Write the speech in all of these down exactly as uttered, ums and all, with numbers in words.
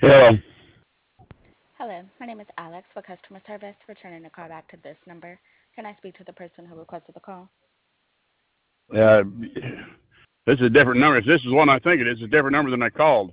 Hello. Hello, my name is Alex with customer service, returning a call back to this number. Can I speak to the person who requested the call? Uh, this is a different number. If this is one I think it is, it's a different number than I called.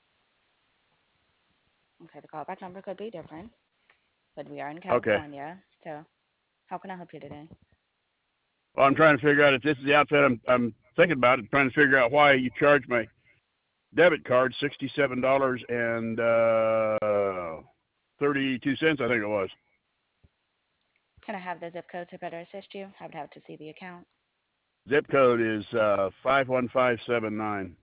Okay, the callback number could be different, but we are in Okay. California, so how can I help you today? Well, I'm trying to figure out if this is the outfit I'm, I'm thinking about. It, trying to figure out why you charge my debit card sixty-seven dollars and uh, thirty-two cents. I think it was. Can I have the zip code to better assist you? I would have to see the account. Zip code is uh, five one five seven nine.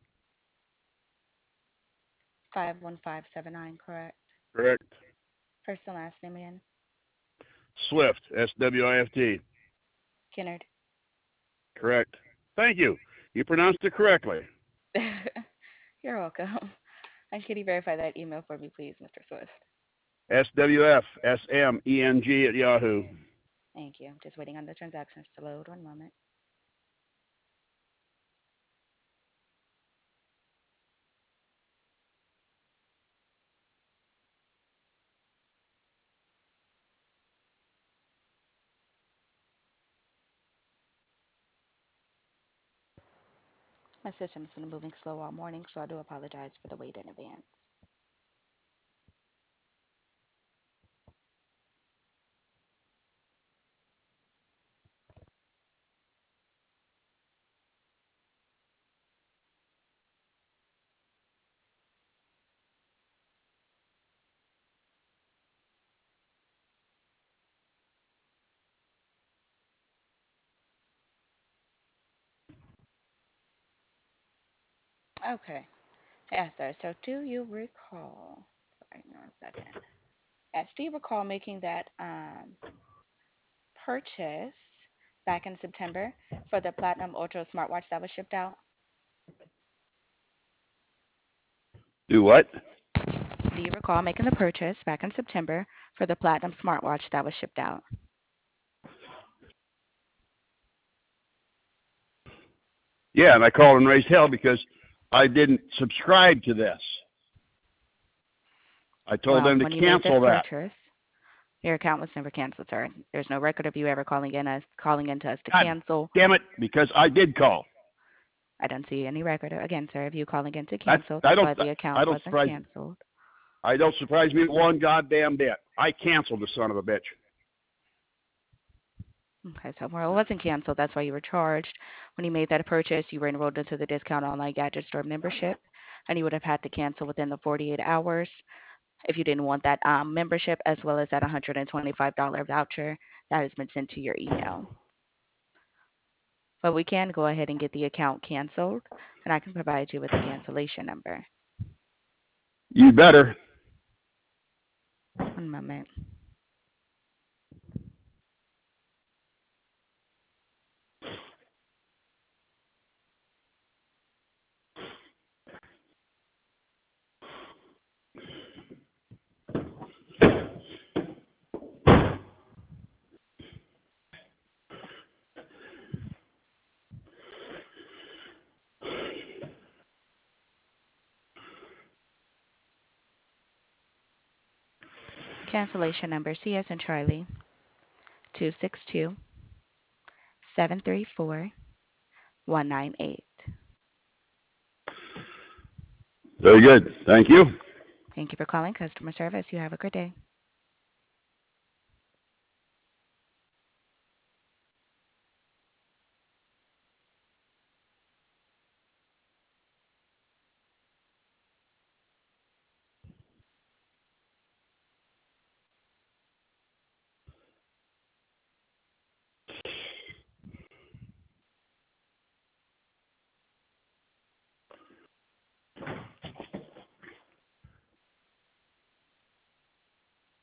five one five seven nine, correct? Correct. First and last name again. Swift. S W I F T. Kennard. Correct. Thank you. You pronounced it correctly. You're welcome. And can you verify that email for me, please, mister Swift? S W F S M E N G at Yahoo. Thank you. Just waiting on the transactions to load. One moment. My system's been moving slow all morning, so I do apologize for the wait in advance. Okay. Yes, sir. So do you recall? Sorry, give me one second. Yes, do you recall making that um, purchase back in September for the Platinum Ultra smartwatch that was shipped out? Do what? Do you recall making the purchase back in September for the Platinum smartwatch that was shipped out? Yeah, and I called and raised hell because I didn't subscribe to this. I told Well, them to when you made this cancel that. purchase, your account was never canceled, sir. There's no record of you ever calling in us calling in to us to God cancel. damn it, because I did call. I don't see any record again, sir, of you calling in to That's cancel. I That's don't why the I account don't wasn't surprise canceled. I don't surprise me one goddamn bit. I canceled the son of a bitch. Okay, so well, it wasn't canceled. That's why you were charged. When you made that purchase, you were enrolled into the Discount Online Gadget Store membership, and you would have had to cancel within the forty-eight hours if you didn't want that um, membership, as well as that one hundred twenty-five dollars voucher that has been sent to your email. But we can go ahead and get the account canceled, and I can provide you with a cancellation number. You better. One moment. Cancellation number C S and Charlie two six two seven three four one nine eight. Very good. Thank you. Thank you for calling customer service. You have a good day.